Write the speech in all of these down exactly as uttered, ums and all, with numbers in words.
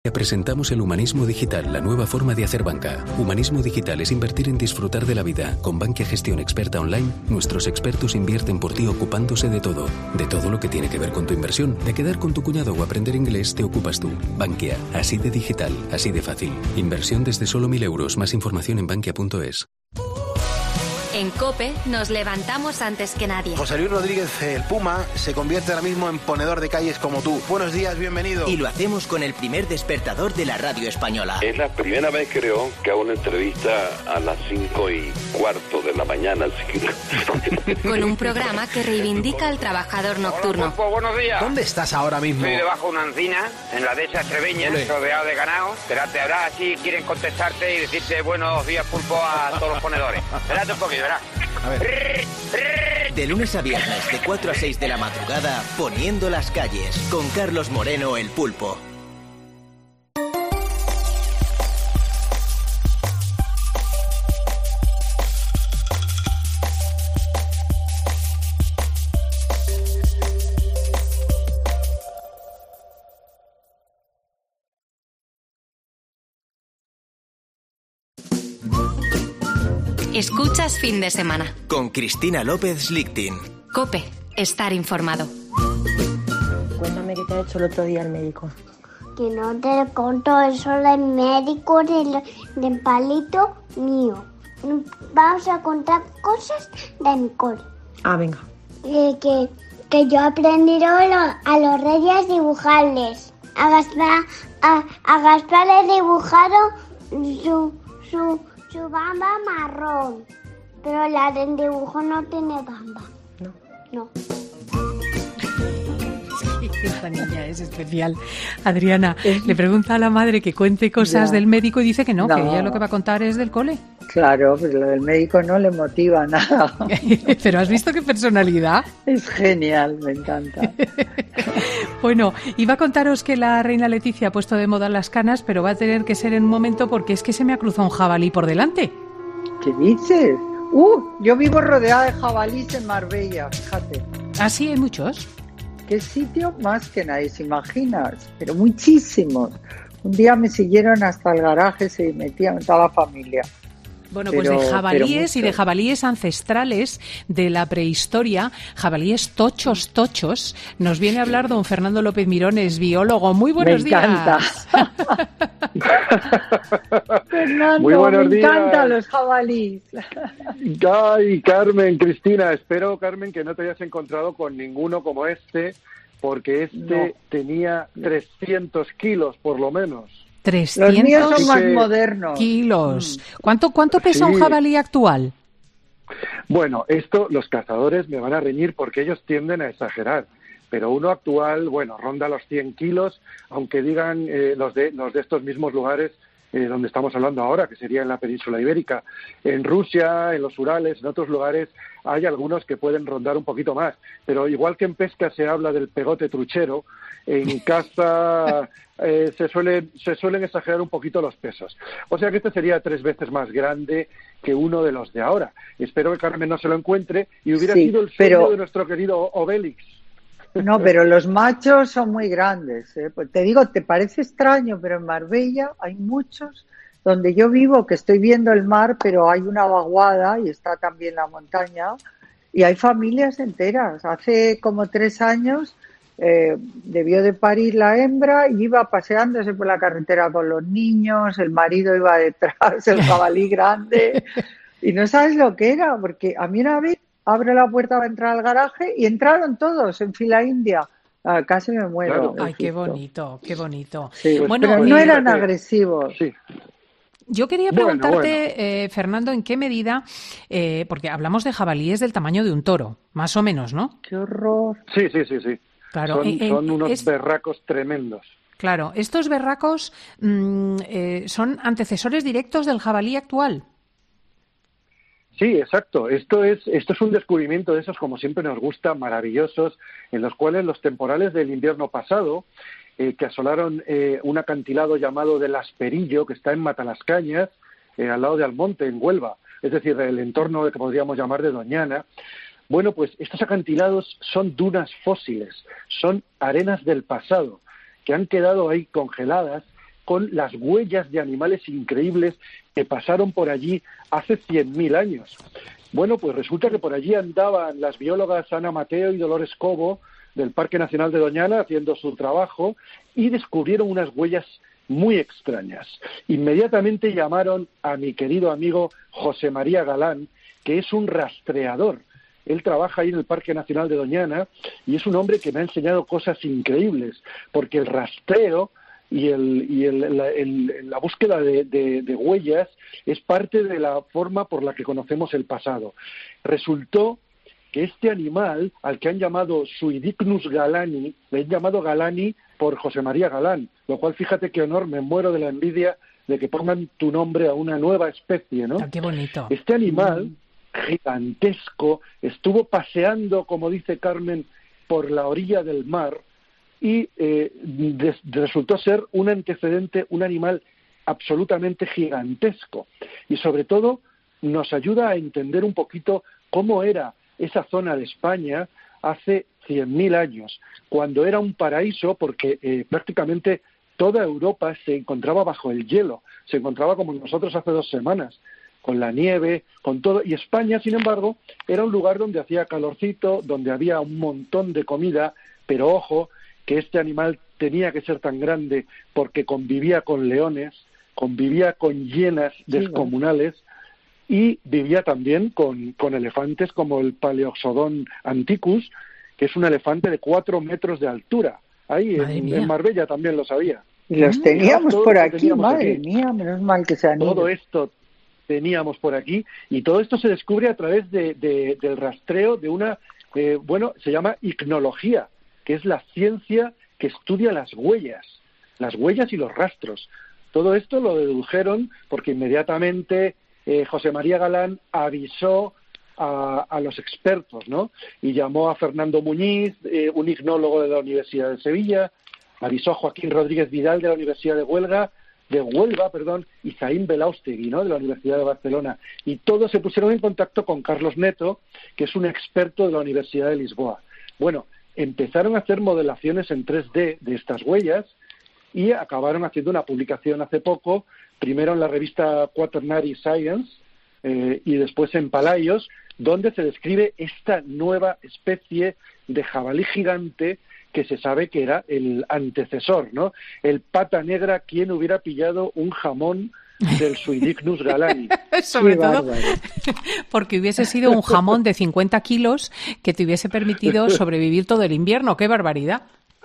Presentamos el Humanismo Digital, la nueva forma de hacer banca. Humanismo Digital es invertir en disfrutar de la vida. Con Bankia Gestión Experta Online, nuestros expertos invierten por ti ocupándose de todo. De todo lo que tiene que ver con tu inversión. De quedar con tu cuñado o aprender inglés, te ocupas tú. Bankia, así de digital, así de fácil. Inversión desde solo mil euros. Más información en bankia punto es. En COPE nos levantamos antes que nadie. José Luis Rodríguez, el Puma, se convierte ahora mismo en ponedor de calles como tú. Buenos días, bienvenido. Y lo hacemos con el primer despertador de la radio española. Es la primera vez, creo, que hago una entrevista a las cinco y cuarto de la mañana. Con un programa que reivindica al trabajador nocturno. Hola, Pulpo, buenos días. ¿Dónde estás ahora mismo? Estoy debajo de una encina, en la dehesa Treveña, rodeado de ganado. Espérate, ahora sí quieren contestarte y decirte buenos días, Pulpo, a todos los ponedores. Espérate un poquito, verás. A ver. De lunes a viernes, de cuatro a seis de la madrugada, Poniendo las calles, con Carlos Moreno, el Pulpo. Escuchas Fin de Semana. Con Cristina López Lichtin. COPE, estar informado. Cuéntame qué te ha hecho el otro día el médico. Que no te conto eso del médico, del, del palito mío. Vamos a contar cosas de mi cole. Ah, venga. Eh, que, que yo he aprendido a, lo, a los reyes dibujarles. A Gaspar, a, a Gaspar le he dibujado su... su Su bamba marrón, pero la del dibujo no tiene bamba. No. No. Esta niña es especial. Adriana le pregunta a la madre que cuente cosas ya. del médico y dice que no, no, que ella lo que va a contar es del cole. Claro, pero lo del médico no le motiva nada. Pero ¿has visto qué personalidad? Es genial, me encanta. Bueno, iba a contaros que la reina Leticia ha puesto de moda las canas, pero va a tener que ser en un momento porque es que se me ha cruzado un jabalí por delante. ¿Qué dices? Uh, yo vivo rodeada de jabalíes en Marbella, fíjate. ¿Ah, sí? ¿Hay muchos? ¿Qué sitio más que nadie se imagina? Pero muchísimos. Un día me siguieron hasta el garaje, se metían toda la familia. Bueno, pero, pues de jabalíes y de jabalíes ancestrales de la prehistoria, jabalíes tochos, tochos, nos viene a hablar don Fernando López Mirones, biólogo. Muy buenos me días. Encanta. Fernando, Muy buenos me días. encantan los jabalíes. Ay, Carmen, Cristina, espero, Carmen, que no te hayas encontrado con ninguno como este, porque este no. tenía trescientos kilos, por lo menos. trescientos Los míos son más que... modernos. kilos. ¿Cuánto, cuánto pesa Sí. un jabalí actual? Bueno, esto los cazadores me van a reñir porque ellos tienden a exagerar. Pero uno actual, bueno, ronda los cien kilos, aunque digan eh, los, de, los de estos mismos lugares eh, donde estamos hablando ahora, que sería en la península ibérica. En Rusia, en los Urales, en otros lugares, hay algunos que pueden rondar un poquito más. Pero igual que en pesca se habla del pegote truchero, en caza eh, se, suele, se suelen exagerar un poquito los pesos. O sea que este sería tres veces más grande que uno de los de ahora. Espero que Carmen no se lo encuentre y hubiera Sí, sido el sueño pero... de nuestro querido Obélix. No, pero los machos son muy grandes, ¿eh? Pues te digo, te parece extraño, pero en Marbella hay muchos, donde yo vivo, que estoy viendo el mar, pero hay una vaguada y está también la montaña, y hay familias enteras. Hace como tres años eh, debió de parir la hembra y iba paseándose por la carretera con los niños, el marido iba detrás, el jabalí grande, y no sabes lo que era, porque a mí una vez abre la puerta para entrar al garaje y entraron todos en fila india. Ah, casi me muero. Claro. Ay, qué bonito, qué bonito. Sí, bueno, pero no eran agresivos. Sí. Yo quería preguntarte, bueno, bueno. Eh, Fernando, en qué medida, eh, porque hablamos de jabalíes del tamaño de un toro, más o menos, ¿no? ¡Qué horror! Sí, sí, sí, sí. Claro, son, en, son unos es... berracos tremendos. Claro, estos berracos mmm, eh, son antecesores directos del jabalí actual. Sí, exacto. Esto es, esto es un descubrimiento de esos, como siempre nos gusta, maravillosos, en los cuales los temporales del invierno pasado, eh, que asolaron eh, un acantilado llamado del Asperillo, que está en Matalascañas, eh, al lado de Almonte, en Huelva, es decir, el entorno que podríamos llamar de Doñana. Bueno, pues estos acantilados son dunas fósiles, son arenas del pasado, que han quedado ahí congeladas con las huellas de animales increíbles que pasaron por allí hace cien mil años. Bueno, pues resulta que por allí andaban las biólogas Ana Mateo y Dolores Cobo del Parque Nacional de Doñana haciendo su trabajo y descubrieron unas huellas muy extrañas. Inmediatamente llamaron a mi querido amigo José María Galán, que es un rastreador. Él trabaja ahí en el Parque Nacional de Doñana y es un hombre que me ha enseñado cosas increíbles, porque el rastreo y, el, y el, la, el, la búsqueda de, de, de huellas es parte de la forma por la que conocemos el pasado. Resultó que este animal, al que han llamado Suidycnus galani, le han llamado Galani por José María Galán, lo cual, fíjate qué honor, me muero de la envidia de que pongan tu nombre a una nueva especie, ¿no? Ah, qué bonito. Este animal gigantesco estuvo paseando, como dice Carmen, por la orilla del mar y eh, des, resultó ser un antecedente, un animal absolutamente gigantesco. Y sobre todo nos ayuda a entender un poquito cómo era esa zona de España hace cien mil años, cuando era un paraíso, porque eh, prácticamente toda Europa se encontraba bajo el hielo, se encontraba como nosotros hace dos semanas, con la nieve, con todo, y España, sin embargo, era un lugar donde hacía calorcito, donde había un montón de comida, pero ojo, que este animal tenía que ser tan grande porque convivía con leones, convivía con hienas descomunales, sí, y vivía también con, con elefantes como el Paleoxodon anticus, que es un elefante de cuatro metros de altura. Ahí en, en Marbella también lo sabía. Y los teníamos por aquí, teníamos madre aquí. mía, menos mal que se han ido. Todo esto teníamos por aquí, y todo esto se descubre a través de, de, del rastreo de una, eh, bueno, se llama icnología, que es la ciencia que estudia las huellas, las huellas y los rastros. Todo esto lo dedujeron porque inmediatamente eh, José María Galán avisó a, a los expertos, ¿no? Y llamó a Fernando Muñiz, eh, un ignólogo de la Universidad de Sevilla, avisó a Joaquín Rodríguez Vidal de la Universidad de Huelga, de Huelva, perdón, y Zaín Belaustegui, ¿no?, de la Universidad de Barcelona. Y todos se pusieron en contacto con Carlos Neto, que es un experto de la Universidad de Lisboa. Bueno, empezaron a hacer modelaciones en tres D de estas huellas y acabaron haciendo una publicación hace poco, primero en la revista Quaternary Science eh, y después en Palaios, donde se describe esta nueva especie de jabalí gigante que se sabe que era el antecesor, ¿no? El pata negra, ¿quién hubiera pillado un jamón del Suidycnus galani? Sobre todo bárbaro, porque hubiese sido un jamón de cincuenta kilos que te hubiese permitido sobrevivir todo el invierno. ¡Qué barbaridad!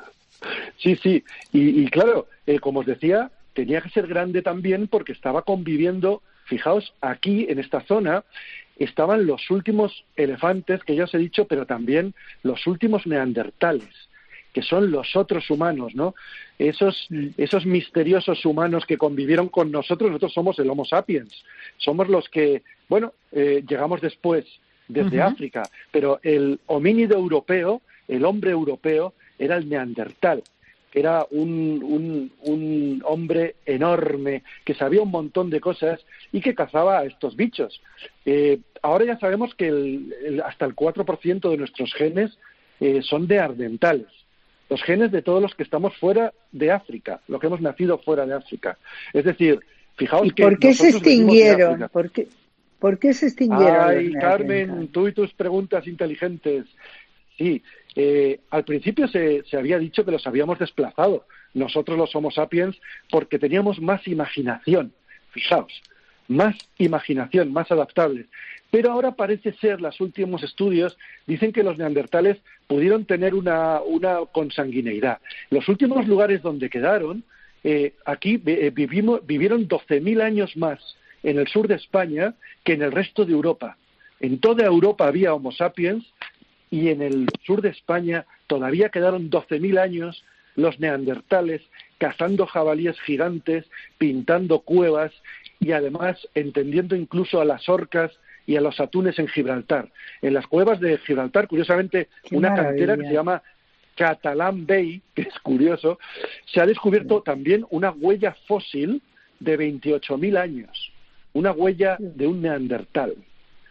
Sí, sí. Y, y claro, eh, como os decía, tenía que ser grande también porque estaba conviviendo, fijaos, aquí en esta zona estaban los últimos elefantes que ya os he dicho, pero también los últimos neandertales, que son los otros humanos, ¿no? Esos, esos misteriosos humanos que convivieron con nosotros. Nosotros somos el Homo sapiens, somos los que, bueno, eh, llegamos después, desde uh-huh. África, pero el homínido europeo, el hombre europeo, era el neandertal, que era un, un, un hombre enorme, que sabía un montón de cosas y que cazaba a estos bichos. Eh, ahora ya sabemos que el, el, hasta el cuatro por ciento de nuestros genes eh, son neandertales. Los genes de todos los que estamos fuera de África, los que hemos nacido fuera de África. Es decir, fijaos ¿Y que... ¿Por qué se extinguieron? ¿Por qué, ¿Por qué se extinguieron? Ay, Carmen, tú y tus preguntas inteligentes. Sí, eh, al principio se, se había dicho que los habíamos desplazado, nosotros los Homo sapiens, porque teníamos más imaginación. Fijaos, más imaginación, más adaptables. Pero ahora parece ser, los últimos estudios dicen que los neandertales pudieron tener una, una consanguineidad. Los últimos lugares donde quedaron, eh, aquí eh, vivimos, vivieron doce mil años más en el sur de España que en el resto de Europa. En toda Europa había Homo sapiens y en el sur de España todavía quedaron doce mil años los neandertales cazando jabalíes gigantes, pintando cuevas y además entendiendo incluso a las orcas y a los atunes en Gibraltar. En las cuevas de Gibraltar, curiosamente, Qué una maravilla. cantera que se llama Catalan Bay, que es curioso, se ha descubierto sí. también una huella fósil de veintiocho mil años, una huella de un neandertal.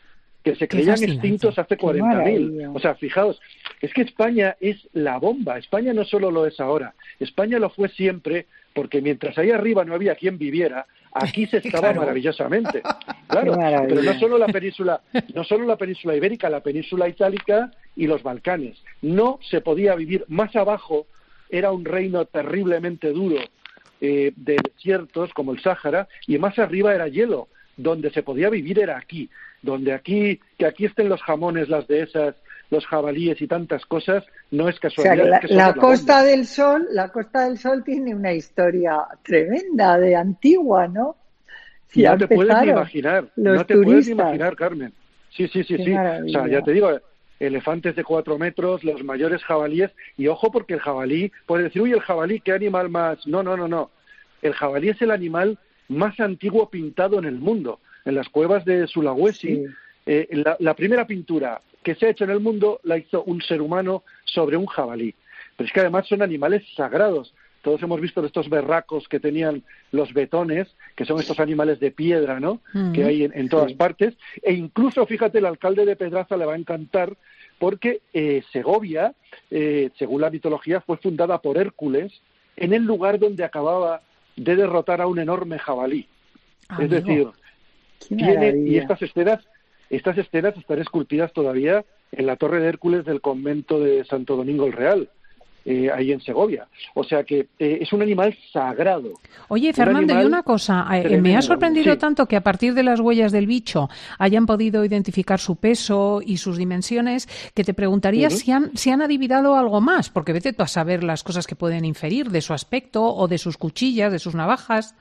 que se creían extintos hace cuarenta mil. O sea, fijaos, es que España es la bomba. España no solo lo es ahora, España lo fue siempre, porque mientras ahí arriba no había quien viviera, aquí se estaba claro. maravillosamente. Claro, pero no solo la península, no solo la península ibérica, la península itálica y los Balcanes. No se podía vivir más abajo, era un reino terriblemente duro eh, de desiertos como el Sáhara, y más arriba era hielo. Donde se podía vivir era aquí, donde aquí, que aquí estén los jamones, las dehesas, los jabalíes y tantas cosas, no es casualidad. O sea, la, es que la la Costa bomba. del Sol, la Costa del Sol tiene una historia tremenda, de antigua, ¿no? Si no te puedes ni imaginar, no te turistas. puedes ni imaginar, Carmen. Sí, sí, sí, Qué sí. maravilla. O sea, ya te digo, elefantes de cuatro metros, los mayores jabalíes, y ojo porque el jabalí, puede decir, uy, el jabalí, ¿qué animal más? No, no, no, no. El jabalí es el animal más antiguo pintado en el mundo. En las cuevas de Sulawesi, sí. eh, la, la primera pintura que se ha hecho en el mundo la hizo un ser humano sobre un jabalí. Pero es que además son animales sagrados. Todos hemos visto estos berracos que tenían los betones, que son estos animales de piedra, ¿no? Mm-hmm. Que hay en, en todas sí. partes. E incluso, fíjate, el alcalde de Pedraza le va a encantar, porque eh, Segovia, eh, según la mitología, fue fundada por Hércules en el lugar donde acababa de derrotar a un enorme jabalí. Ah, es decir, tiene, y estas escenas, estas escenas están esculpidas todavía en la Torre de Hércules del convento de Santo Domingo el Real, eh, ahí en Segovia. O sea que eh, es un animal sagrado. Oye, Fernando, un y una cosa, eh, me ha sorprendido sí. tanto que a partir de las huellas del bicho hayan podido identificar su peso y sus dimensiones, que te preguntaría uh-huh. si han si han adivinado algo más, porque vete tú a saber las cosas que pueden inferir de su aspecto o de sus cuchillas, de sus navajas.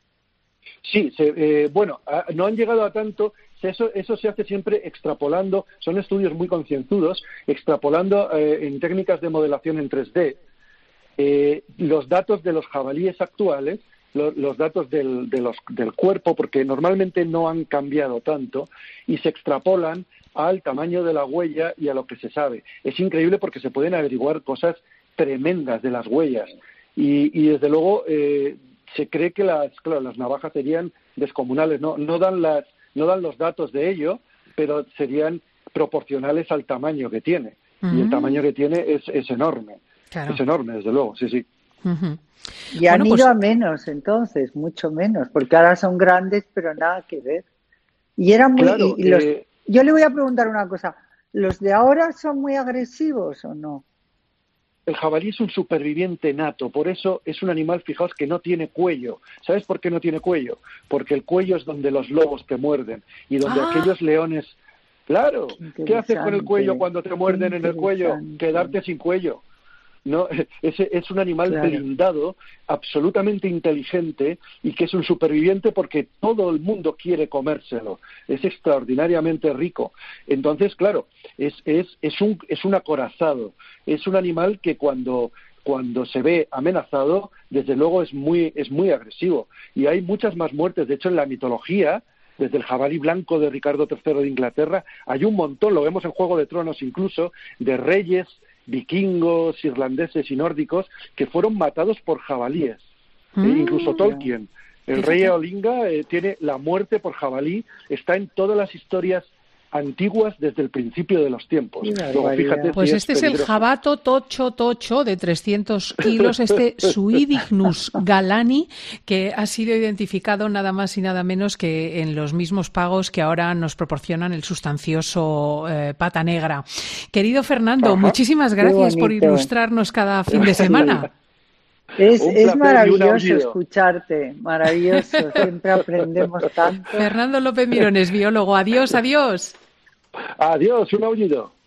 Sí, se, eh, bueno, a, no han llegado a tanto. Eso, eso se hace siempre extrapolando, son estudios muy concienzudos, extrapolando eh, en técnicas de modelación en tres D eh, los datos de los jabalíes actuales, lo, los datos del, de los, del cuerpo, porque normalmente no han cambiado tanto, y se extrapolan al tamaño de la huella y a lo que se sabe. Es increíble porque se pueden averiguar cosas tremendas de las huellas, y, y desde luego eh, se cree que las, claro, las navajas serían descomunales, no, no dan las no dan los datos de ello, pero serían proporcionales al tamaño que tiene. Uh-huh. Y el tamaño que tiene es, es enorme. Claro. Es enorme, desde luego, sí, sí. Uh-huh. Y han bueno, ido pues... a menos, entonces, mucho menos, porque ahora son grandes, pero nada que ver. Y eran muy... Claro, y, y los... eh... Yo le voy a preguntar una cosa, ¿los de ahora son muy agresivos o no? El jabalí es un superviviente nato, por eso es un animal, fijaos, que no tiene cuello. ¿Sabes por qué no tiene cuello? Porque el cuello es donde los lobos te muerden y donde ah. aquellos leones... Claro, ¿qué haces con el cuello cuando te muerden en el cuello? Quedarte sin cuello. No, es, es un animal claro. blindado, absolutamente inteligente y que es un superviviente porque todo el mundo quiere comérselo. Es extraordinariamente rico. Entonces, claro, es, es, es, un, es un acorazado. Es un animal que cuando, cuando se ve amenazado, desde luego es muy, es muy agresivo. Y hay muchas más muertes. De hecho, en la mitología, desde el jabalí blanco de Ricardo tercero de Inglaterra, hay un montón, lo vemos en Juego de Tronos incluso, de reyes vikingos, irlandeses y nórdicos que fueron matados por jabalíes. Mm. Eh, incluso Tolkien, el rey Eolinga, eh, tiene la muerte por jabalí, está en todas las historias antiguas desde el principio de los tiempos. Luego, fíjate, pues si este es, es el jabato tocho tocho de trescientos kilos, este Suidignus galani, que ha sido identificado nada más y nada menos que en los mismos pagos que ahora nos proporcionan el sustancioso eh, pata negra. Querido Fernando, Ajá. muchísimas gracias por ilustrarnos cada fin de semana. Es, es maravilloso escucharte, maravilloso, siempre aprendemos tanto. Fernando López Mirones, biólogo, adiós, adiós. Adiós, un aullido.